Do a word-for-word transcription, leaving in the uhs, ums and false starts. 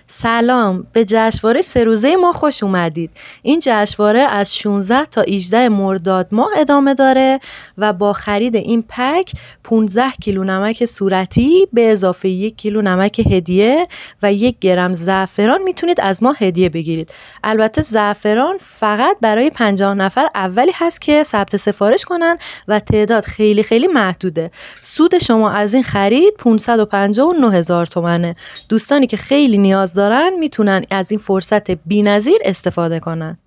سلام، به جشنواره سه روزه ما خوش اومدید. این جشنواره از شانزده تا هجده مرداد ماه ادامه داره و با خرید این پک پانزده کیلو نمک صورتی به اضافه یک کیلو نمک هدیه و یک گرم زعفران میتونید از ما هدیه بگیرید. البته زعفران فقط برای پنجاه نفر اولی هست که ثبت سفارش کنن و تعداد خیلی خیلی محدوده. سود شما از این خرید پانصد و پنجاه و نه هزار تومنه. دوستانی که خیلی نیاز دارن میتونن از این فرصت بی‌نظیر استفاده کنن.